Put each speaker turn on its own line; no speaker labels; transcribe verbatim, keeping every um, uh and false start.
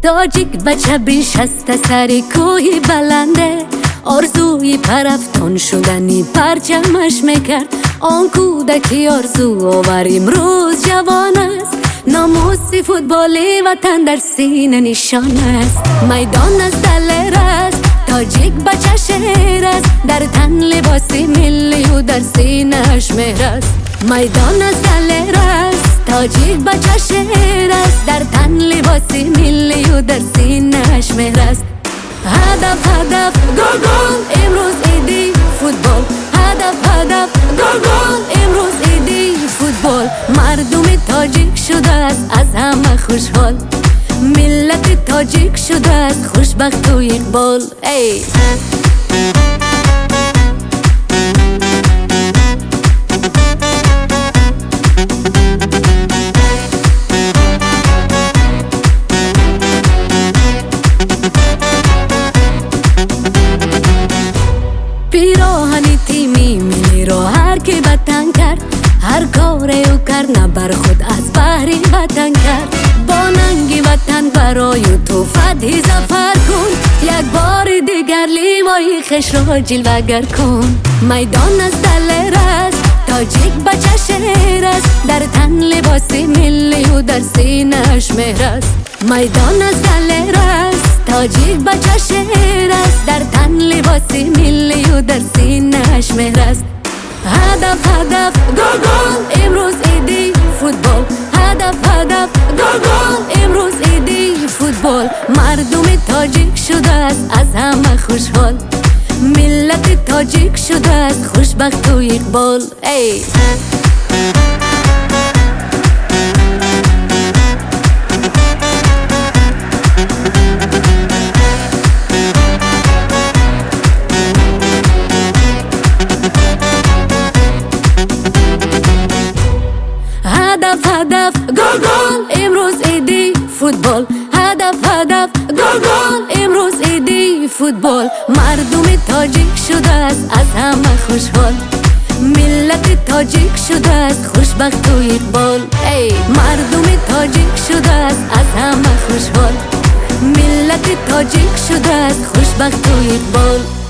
تاجیک بچه بیش از سری کوهی بلنده، آرزوی پرفتان شدنی پرچمش میکرد. آن کودکی آرزو آور امروز جوان است، ناموسی فوتبالی وطن در سینه نشان است. میدان از دل است، تاجیک بچه شیر است، در تن لباسی ملی و در سینه‌اش مهر است. میدان از دل است، تاجیک بچه شیر است، در تن لباسی ملی و در سینه‌اش مهر است. هدف هدف گل گل امروز ایدی فوتبال، هدف هدف گل گل امروز ایدی فوتبال. مردم تاجیک شده است از همه خوشحال، ملت تاجیک شده است خوشبخت و اقبال. ای پیراهن تیمی ملی رو هر کی وطن کرد، هر کار او کرد نه بر خود از بهری وطن کرد. با ننگی وطن برای تو فتحی ظفر کن، یک بار دیگر لیوای خش را جلوگر کن. میدان از دل است، تاجیک بچه شیر است، در تن لباسی ملی و در سینه‌اش مهر است. میدان از دل است، تاجیک بچه شیر است، در تن لباسی ملی و در سینه‌اش مهر است. هدف هدف گل گل امروز ایدی فوتبال، هدف هدف گل گل امروز ایدی فوتبال. مردم تاجیک شده است از همه خوشحال، ملت تاجیک شده است خوشبخت و اقبال. ای هدف هدف گل گل امروز ایدی فوتبال، هدف هدف گل گل امروز ایدی فوتبال. مردم تاجیک شده است از همه خوشحال، ملت تاجیک شده است خوشبخت و اقبال. ای مردم تاجیک شده است از همه خوشحال، ملت تاجیک شده است خوشبخت و اقبال.